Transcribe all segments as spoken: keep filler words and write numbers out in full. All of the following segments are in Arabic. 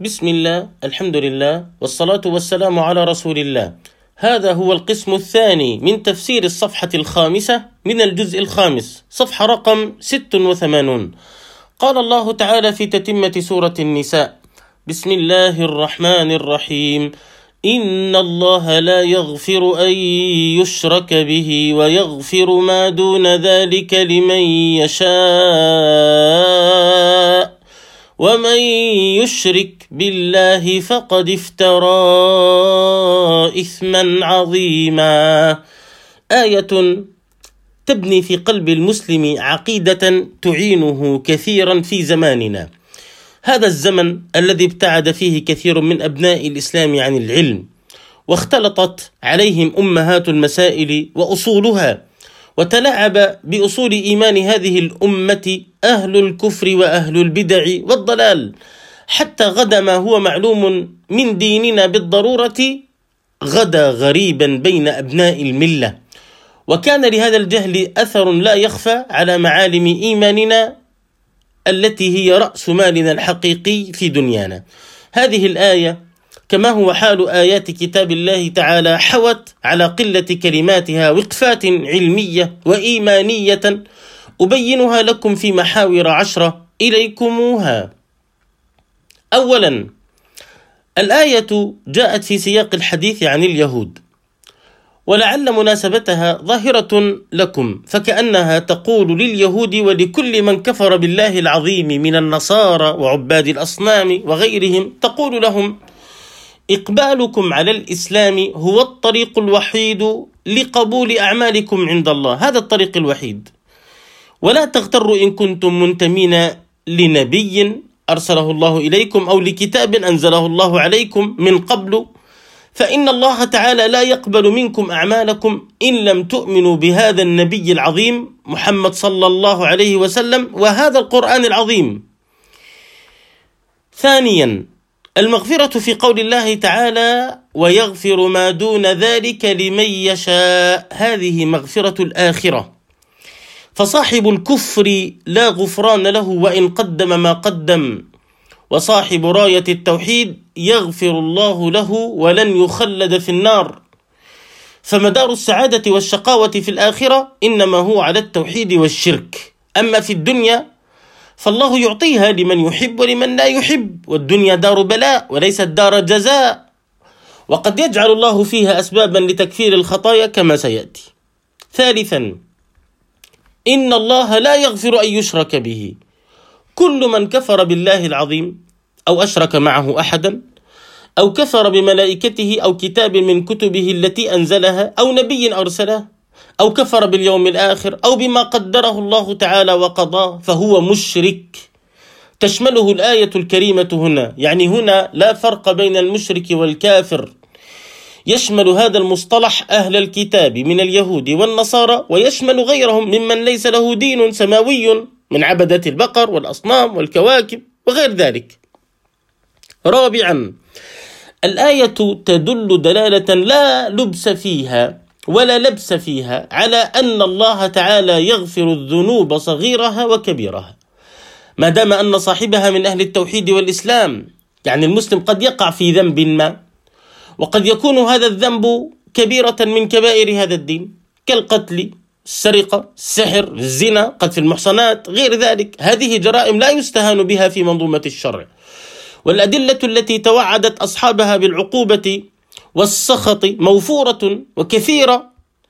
بسم الله، الحمد لله، والصلاة والسلام على رسول الله. هذا هو القسم الثاني من تفسير الصفحة الخامسة من الجزء الخامس، صفحة رقم ست وثمانون. قال الله تعالى في تتمة سورة النساء: بسم الله الرحمن الرحيم. إن الله لا يغفر أن يشرك به ويغفر ما دون ذلك لمن يشاء ومن يشرك بالله فقد افترى إثما عظيما. آية تبني في قلب المسلم عقيدة تعينه كثيرا في زماننا، هذا الزمن الذي ابتعد فيه كثير من أبناء الإسلام عن العلم، واختلطت عليهم أمهات المسائل وأصولها، وتلاعب بأصول إيمان هذه الأمة أهل الكفر وأهل البدع والضلال، حتى غدا ما هو معلوم من ديننا بالضرورة غدا غريبا بين أبناء الملة، وكان لهذا الجهل أثر لا يخفى على معالم إيماننا التي هي رأس مالنا الحقيقي في دنيانا. هذه الآية كما هو حال آيات كتاب الله تعالى حوت على قلة كلماتها وقفات علمية وإيمانية أبينها لكم في محاور عشرة إليكموها. أولا، الآية جاءت في سياق الحديث عن اليهود، ولعل مناسبتها ظاهرة لكم، فكأنها تقول لليهود ولكل من كفر بالله العظيم من النصارى وعباد الأصنام وغيرهم، تقول لهم: إقبالكم على الإسلام هو الطريق الوحيد لقبول أعمالكم عند الله، هذا الطريق الوحيد، ولا تغتروا إن كنتم منتمين لنبي أرسله الله إليكم أو لكتاب أنزله الله عليكم من قبل، فإن الله تعالى لا يقبل منكم أعمالكم إن لم تؤمنوا بهذا النبي العظيم محمد صلى الله عليه وسلم وهذا القرآن العظيم. ثانيا، المغفرة في قول الله تعالى: ويغفر ما دون ذلك لمن يشاء، هذه مغفرة الآخرة، فصاحب الكفر لا غفران له وإن قدم ما قدم، وصاحب راية التوحيد يغفر الله له ولن يخلد في النار، فمدار السعادة والشقاوة في الآخرة إنما هو على التوحيد والشرك. أما في الدنيا فالله يعطيها لمن يحب ولمن لا يحب، والدنيا دار بلاء وليست دار جزاء، وقد يجعل الله فيها أسبابا لتكفير الخطايا كما سيأتي. ثالثا، إن الله لا يغفر أن يشرك به، كل من كفر بالله العظيم أو أشرك معه أحدا أو كفر بملائكته أو كتاب من كتبه التي أنزلها أو نبي أرسله أو كفر باليوم الآخر أو بما قدره الله تعالى وقضاه فهو مشرك، تشمله الآية الكريمة هنا، يعني هنا لا فرق بين المشرك والكافر، يشمل هذا المصطلح أهل الكتاب من اليهود والنصارى، ويشمل غيرهم ممن ليس له دين سماوي من عبدة البقر والأصنام والكواكب وغير ذلك. رابعا، الآية تدل دلالة لا لبس فيها ولا لبس فيها على أن الله تعالى يغفر الذنوب صغيرها وكبيرها، ما دام أن صاحبها من أهل التوحيد والإسلام. يعني المسلم قد يقع في ذنب ما، وقد يكون هذا الذنب كبيرة من كبائر هذا الدين، كالقتل، السرقة، السحر، الزنا، قذف المحصنات، غير ذلك. هذه جرائم لا يستهان بها في منظومة الشرع، والأدلة التي توعدت أصحابها بالعقوبة والسخط موفورة وكثيرة،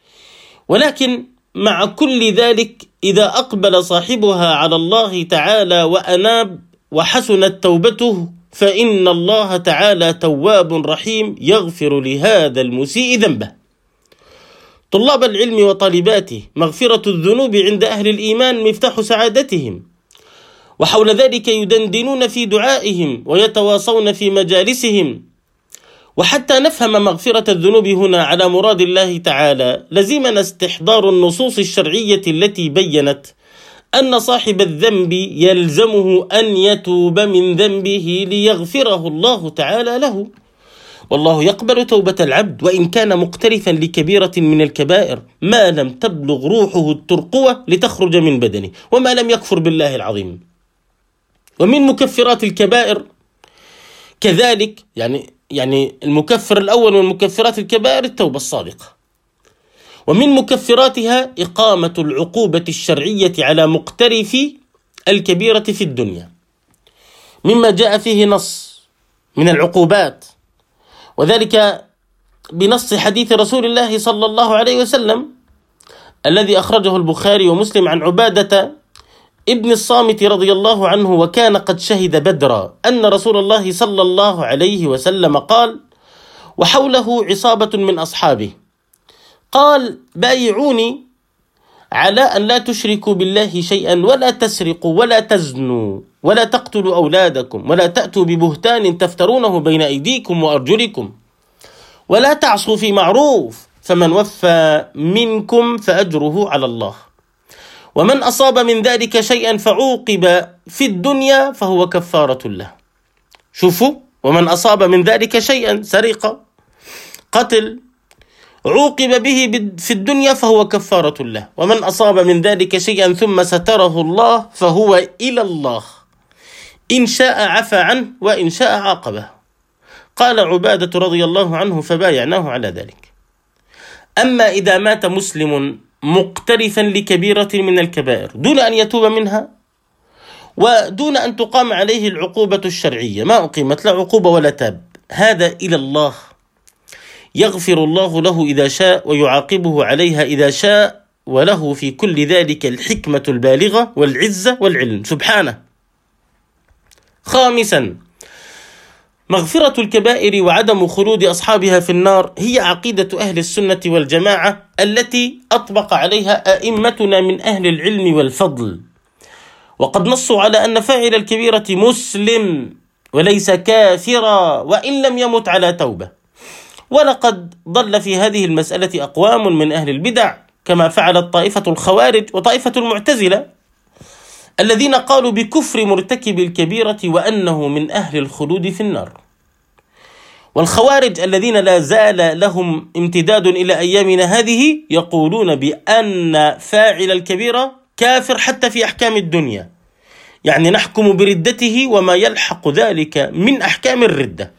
ولكن مع كل ذلك إذا أقبل صاحبها على الله تعالى وأناب وحسنت توبته فإن الله تعالى تواب رحيم يغفر لهذا المسيء ذنبه. طلاب العلم وطالباته، مغفرة الذنوب عند أهل الإيمان مفتاح سعادتهم، وحول ذلك يدندنون في دعائهم ويتواصون في مجالسهم. وحتى نفهم مغفرة الذنوب هنا على مراد الله تعالى لزمنا استحضار النصوص الشرعية التي بيّنت أن صاحب الذنب يلزمه أن يتوب من ذنبه ليغفره الله تعالى له، والله يقبل توبة العبد وإن كان مقترفا لكبيرة من الكبائر ما لم تبلغ روحه الترقوة لتخرج من بدنه وما لم يكفر بالله العظيم. ومن مكفرات الكبائر كذلك يعني يعني المكفر الأول من مكفرات الكبائر التوبة الصادقة، ومن مكفراتها إقامة العقوبة الشرعية على مقترف الكبيرة في الدنيا، مما جاء فيه نص من العقوبات، وذلك بنص حديث رسول الله صلى الله عليه وسلم الذي أخرجه البخاري ومسلم عن عبادة ابن الصامت رضي الله عنه، وكان قد شهد بدرا، أن رسول الله صلى الله عليه وسلم قال وحوله عصابة من أصحابه، قال بايعوني على أن لا تشركوا بالله شيئا ولا تسرقوا ولا تزنوا ولا تقتلوا أولادكم ولا تأتوا ببهتان تفترونه بين أيديكم وأرجلكم ولا تعصوا في معروف، فمن وفى منكم فأجره على الله، ومن أصاب من ذلك شيئا فعوقب في الدنيا فهو كفارة له. شوفوا، ومن أصاب من ذلك شيئا، سرقة، قتل، عوقب به في الدنيا فهو كفارة له، ومن أصاب من ذلك شيئا ثم ستره الله فهو إلى الله، إن شاء عفى عنه وإن شاء عاقبه. قال عبادة رضي الله عنه فبايعناه على ذلك. أما إذا مات مسلم مقترفا لكبيرة من الكبائر دون أن يتوب منها ودون أن تقام عليه العقوبة الشرعية، ما أقيمت لا عقوبة ولا تاب، هذا إلى الله، يغفر الله له إذا شاء ويعاقبه عليها إذا شاء، وله في كل ذلك الحكمة البالغة والعزة والعلم سبحانه. خامسا، مغفرة الكبائر وعدم خلود أصحابها في النار هي عقيدة أهل السنة والجماعة التي أطبق عليها أئمتنا من أهل العلم والفضل، وقد نصوا على أن فاعل الكبيرة مسلم وليس كافرا وإن لم يمت على توبة. ولقد ضل في هذه المسألة أقوام من أهل البدع كما فعلت طائفة الخوارج وطائفة المعتزلة الذين قالوا بكفر مرتكب الكبيرة وأنه من أهل الخلود في النار. والخوارج الذين لا زال لهم امتداد إلى أيامنا هذه يقولون بأن فاعل الكبيرة كافر حتى في أحكام الدنيا، يعني نحكم بردته وما يلحق ذلك من أحكام الردة.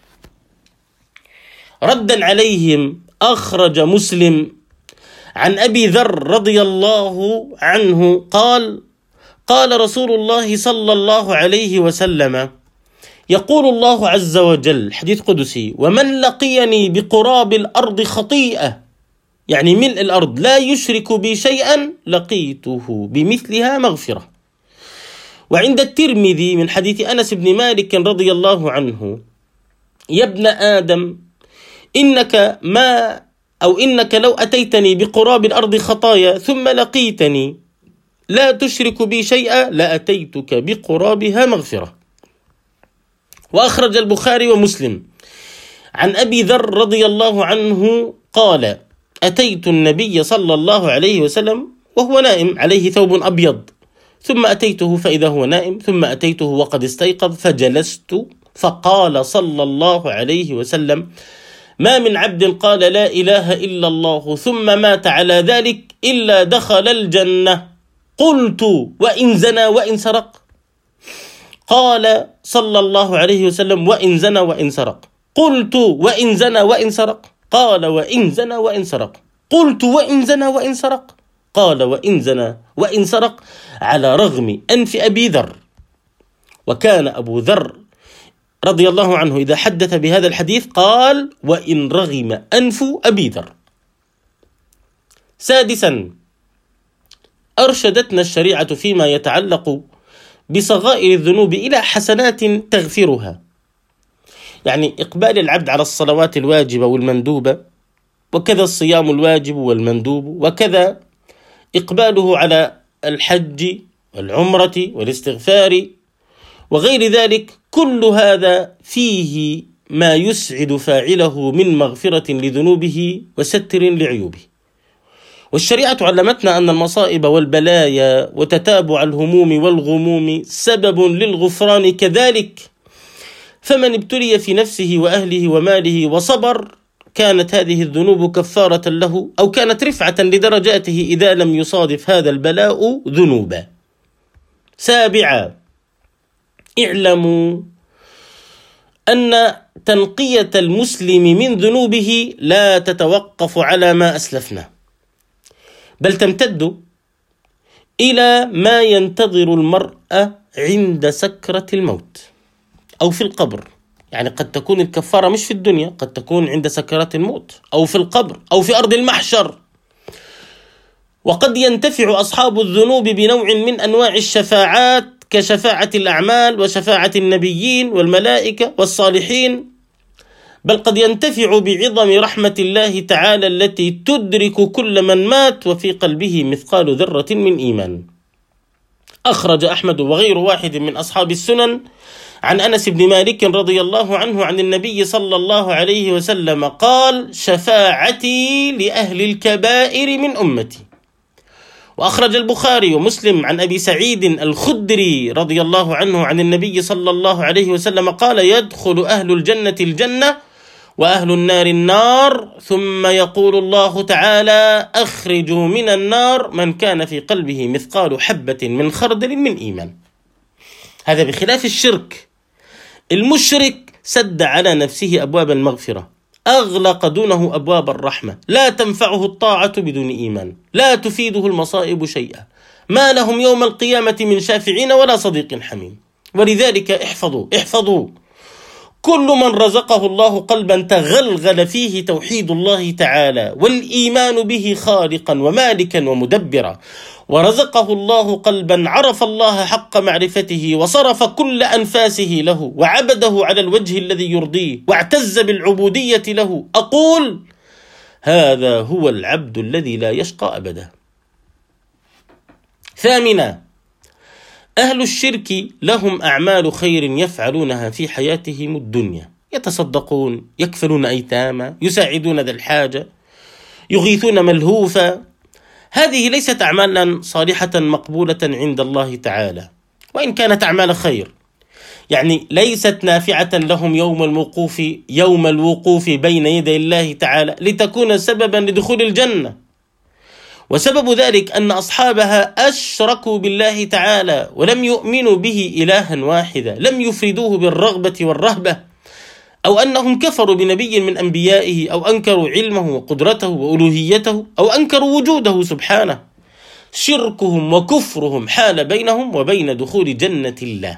ردا عليهم أخرج مسلم عن أبي ذر رضي الله عنه قال قال رسول الله صلى الله عليه وسلم يقول الله عز وجل، حديث قدسي: ومن لقيني بقراب الأرض خطيئة، يعني ملء الأرض، لا يشرك بي شيئا لقيته بمثلها مغفرة. وعند الترمذي من حديث أنس بن مالك رضي الله عنه: يا ابن آدم إنك ما أو إنك لو أتيتني بقراب الأرض خطايا ثم لقيتني لا تشرك بي شيئا لأتيتك بقرابها مغفرة. وأخرج البخاري ومسلم عن أبي ذر رضي الله عنه قال: أتيت النبي صلى الله عليه وسلم وهو نائم عليه ثوب أبيض، ثم أتيته فإذا هو نائم، ثم أتيته وقد استيقظ فجلست، فقال صلى الله عليه وسلم: ما من عبد قال لا إله إلا الله ثم مات على ذلك إلا دخل الجنة. قلت: وإن زنى وإن سرق؟ قال صلى الله عليه وسلم: وإن زنى وإن سرق. قلت: وإن زنى وإن سرق؟ قال: وإن زنى وإن سرق. قلت: وإن زنى وإن سرق؟ قال: وإن زنى وإن سرق، على رغم أنف أبي ذر. وكان أبو ذر رضي الله عنه إذا حدث بهذا الحديث قال: وإن رغم أنف أبي ذر. سادسا، أرشدتنا الشريعة فيما يتعلق بصغائر الذنوب إلى حسنات تغفرها، يعني إقبال العبد على الصلوات الواجبة والمندوبة، وكذا الصيام الواجب والمندوب، وكذا إقباله على الحج والعمرة والاستغفار وغير ذلك، كل هذا فيه ما يسعد فاعله من مغفرة لذنوبه وستر لعيوبه. والشريعة علمتنا أن المصائب والبلايا وتتابع الهموم والغموم سبب للغفران كذلك، فمن ابتلي في نفسه وأهله وماله وصبر كانت هذه الذنوب كفارة له، أو كانت رفعة لدرجاته إذا لم يصادف هذا البلاء ذنوبا. سابعا، اعلموا أن تنقية المسلم من ذنوبه لا تتوقف على ما أسلفنا، بل تمتد إلى ما ينتظر المرء عند سكرة الموت أو في القبر. يعني قد تكون الكفارة مش في الدنيا، قد تكون عند سكرات الموت أو في القبر أو في أرض المحشر. وقد ينتفع أصحاب الذنوب بنوع من أنواع الشفاعات كشفاعة الأعمال وشفاعة النبيين والملائكة والصالحين، بل قد ينتفع بعظم رحمة الله تعالى التي تدرك كل من مات وفي قلبه مثقال ذرة من إيمان. أخرج أحمد وغير واحد من أصحاب السنن عن أنس بن مالك رضي الله عنه عن النبي صلى الله عليه وسلم قال: شفاعتي لأهل الكبائر من أمتي. وأخرج البخاري ومسلم عن أبي سعيد الخدري رضي الله عنه عن النبي صلى الله عليه وسلم قال: يدخل أهل الجنة الجنة وأهل النار النار، ثم يقول الله تعالى: أخرجوا من النار من كان في قلبه مثقال حبة من خردل من إيمان. هذا بخلاف الشرك. المشرك سد على نفسه أبواب المغفرة، أغلق دونه أبواب الرحمة، لا تنفعه الطاعة بدون إيمان، لا تفيده المصائب شيئا، ما لهم يوم القيامة من شافعين ولا صديق حميم. ولذلك احفظوا احفظوا كل من رزقه الله قلبا تغلغل فيه توحيد الله تعالى والإيمان به خالقا ومالكا ومدبرا، ورزقه الله قلبا عرف الله حق معرفته وصرف كل أنفاسه له وعبده على الوجه الذي يرضيه واعتز بالعبودية له، أقول: هذا هو العبد الذي لا يشقى أبدا. ثامنا: أهل الشرك لهم أعمال خير يفعلونها في حياتهم الدنيا، يتصدقون، يكفلون أيتاما، يساعدون ذا الحاجة، يغيثون ملهوفا. هذه ليست أعمالا صالحة مقبولة عند الله تعالى، وإن كانت أعمال خير، يعني ليست نافعة لهم يوم الوقوف يوم الوقوف بين يدي الله تعالى لتكون سببا لدخول الجنة. وسبب ذلك أن أصحابها أشركوا بالله تعالى ولم يؤمنوا به إلها واحدا، لم يفردوه بالرغبة والرهبة، أو أنهم كفروا بنبي من أنبيائه، أو أنكروا علمه وقدرته وألوهيته، أو أنكروا وجوده سبحانه. شركهم وكفرهم حال بينهم وبين دخول جنة الله.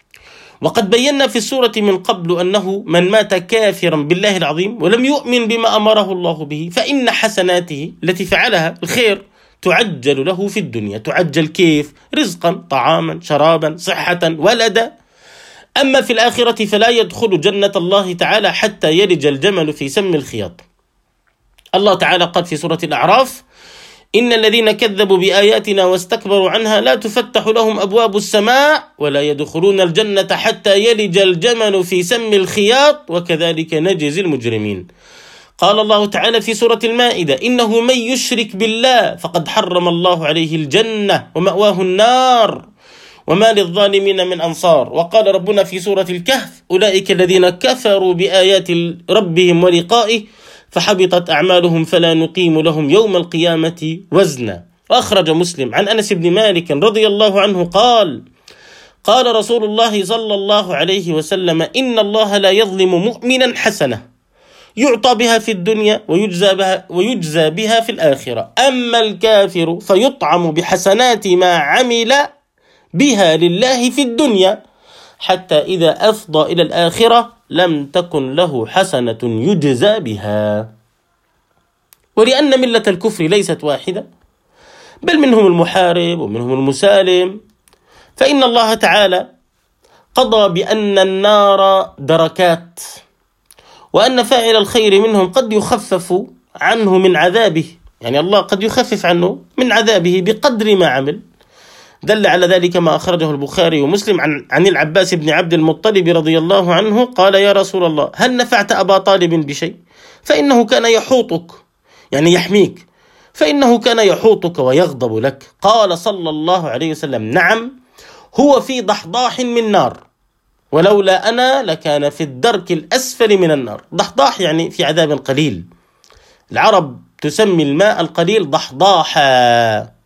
وقد بينا في السورة من قبل أنه من مات كافرا بالله العظيم ولم يؤمن بما أمره الله به فإن حسناته التي فعلها الخير تعجل له في الدنيا. تعجل كيف؟ رزقا، طعاما، شرابا، صحة، ولدا. أما في الآخرة فلا يدخل جنة الله تعالى حتى يلج الجمل في سم الخياط. الله تعالى قال في سورة الأعراف: إن الذين كذبوا بآياتنا واستكبروا عنها لا تفتح لهم أبواب السماء ولا يدخلون الجنة حتى يلج الجمل في سم الخياط وكذلك نجزي المجرمين. قال الله تعالى في سورة المائدة: إنه من يشرك بالله فقد حرم الله عليه الجنة ومأواه النار وما للظالمين من أنصار. وقال ربنا في سورة الكهف: أولئك الذين كفروا بآيات ربهم ولقائه فحبطت أعمالهم فلا نقيم لهم يوم القيامة وزنا. وأخرج مسلم عن أنس بن مالك رضي الله عنه قال: قال رسول الله صلى الله عليه وسلم: إن الله لا يظلم مؤمنا حسنة يعطى بها في الدنيا ويجزى بها, ويجزى بها في الآخرة، أما الكافر فيطعم بحسنات ما عمل بها لله في الدنيا حتى إذا أفضى إلى الآخرة لم تكن له حسنة يجزى بها. ولأن ملة الكفر ليست واحدة بل منهم المحارب ومنهم المسالم، فإن الله تعالى قضى بأن النار دركات، وأن فاعل الخير منهم قد يخفف عنه من عذابه، يعني الله قد يخفف عنه من عذابه بقدر ما عمل. دل على ذلك ما أخرجه البخاري ومسلم عن, عن العباس بن عبد المطلب رضي الله عنه قال: يا رسول الله، هل نفعت أبا طالب بشيء؟ فإنه كان يحوطك، يعني يحميك، فإنه كان يحوطك ويغضب لك. قال صلى الله عليه وسلم: نعم، هو في ضحضاح من نار، ولولا أنا لكان في الدرك الأسفل من النار. ضحضاح يعني في عذاب قليل. العرب تسمي الماء القليل ضحضاحا.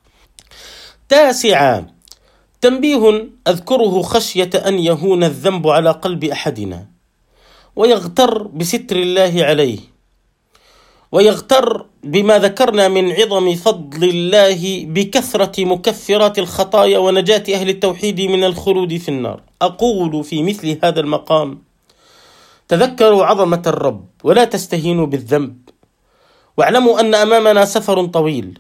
تاسعا: تنبيه أذكره خشية أن يهون الذنب على قلب أحدنا، ويغتر بستر الله عليه، ويغتر بما ذكرنا من عظم فضل الله بكثرة مكفرات الخطايا ونجاة أهل التوحيد من الخلود في النار. أقول في مثل هذا المقام: تذكروا عظمة الرب ولا تستهينوا بالذنب، واعلموا أن أمامنا سفر طويل،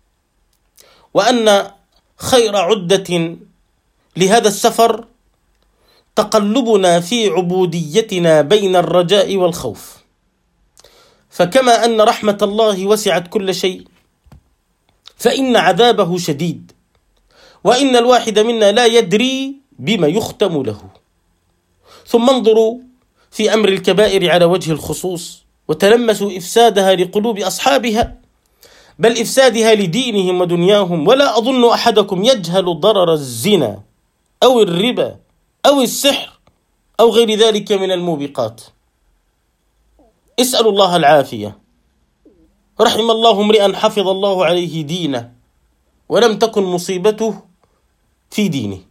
وأن خير عدة لهذا السفر تقلبنا في عبوديتنا بين الرجاء والخوف. فكما أن رحمة الله وسعت كل شيء، فإن عذابه شديد، وإن الواحد منا لا يدري بما يختم له. ثم انظروا في أمر الكبائر على وجه الخصوص، وتلمسوا إفسادها لقلوب أصحابها، بل إفسادها لدينهم ودنياهم. ولا أظن أحدكم يجهل ضرر الزنا أو الربا أو السحر أو غير ذلك من الموبقات. اسألوا الله العافية. رحم الله امرئا حفظ الله عليه دينه ولم تكن مصيبته في دينه.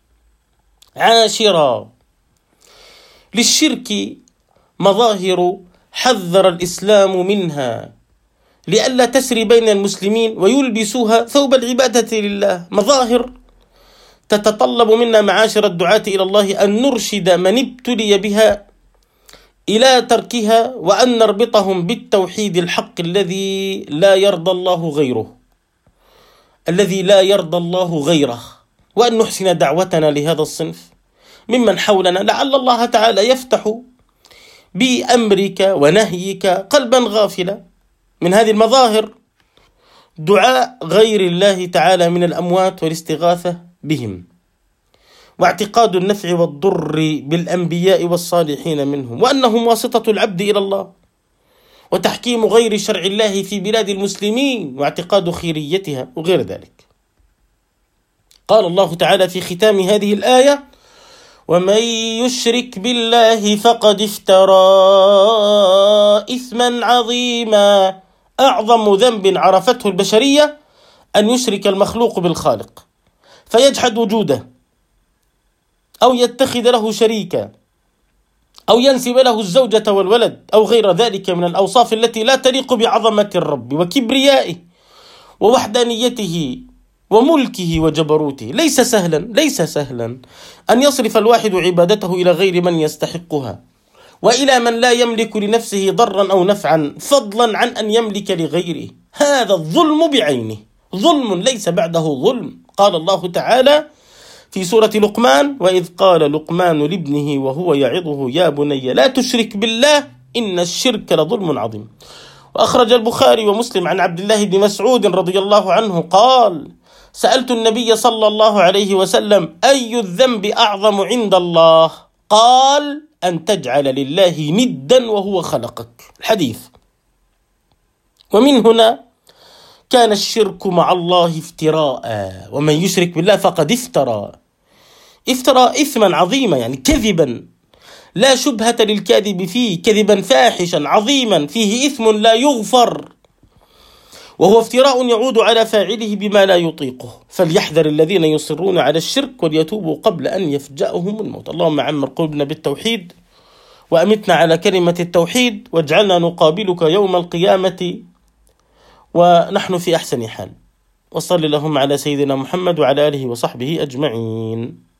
عاشرا، للشرك مظاهر حذر الإسلام منها لئلا تسري بين المسلمين ويلبسوها ثوب العبادة لله. مظاهر تتطلب منا معاشر الدعاة إلى الله أن نرشد من ابتلي بها إلى تركها، وأن نربطهم بالتوحيد الحق الذي لا يرضى الله غيره الذي لا يرضى الله غيره وأن نحسن دعوتنا لهذا الصنف ممن حولنا، لعل الله تعالى يفتح بأمرك ونهيك قلبا غافلا. من هذه المظاهر دعاء غير الله تعالى من الأموات والاستغاثة بهم، واعتقاد النفع والضر بالأنبياء والصالحين منهم، وأنهم واسطة العبد إلى الله، وتحكيم غير شرع الله في بلاد المسلمين، واعتقاد خيريتها وغير ذلك. قال الله تعالى في ختام هذه الآية: ومن يشرك بالله فقد افترى إثما عظيما. أعظم ذنب عرفته البشرية أن يشرك المخلوق بالخالق، فيجحد وجوده، أو يتخذ له شريكا، أو ينسب له الزوجة والولد، أو غير ذلك من الأوصاف التي لا تليق بعظمة الرب وكبريائه ووحدانيته وملكه وجبروته. ليس سهلا ليس سهلا أن يصرف الواحد عبادته إلى غير من يستحقها، وإلى من لا يملك لنفسه ضرا أو نفعا، فضلا عن أن يملك لغيره. هذا الظلم بعينه، ظلم ليس بعده ظلم. قال الله تعالى في سورة لقمان: وإذ قال لقمان لابنه وهو يعظه يا بني لا تشرك بالله إن الشرك لظلم عظيم. وأخرج البخاري ومسلم عن عبد الله بن مسعود رضي الله عنه قال: سألت النبي صلى الله عليه وسلم: أي الذنب أعظم عند الله؟ قال: أن تجعل لله ندا وهو خلقك. الحديث. ومن هنا كان الشرك مع الله افتراء، ومن يشرك بالله فقد افترى افترى إثما عظيما، يعني كذبا لا شبهة للكاذب فيه، كذبا فاحشا عظيما فيه إثم لا يغفر، وهو افتراء يعود على فاعله بما لا يطيقه. فليحذر الذين يصرون على الشرك وليتوبوا قبل أن يفجأهم الموت. اللهم عمر قلوبنا بالتوحيد، وأمتنا على كلمة التوحيد، واجعلنا نقابلك يوم القيامة ونحن في أحسن حال. وصل اللهم على سيدنا محمد وعلى آله وصحبه أجمعين.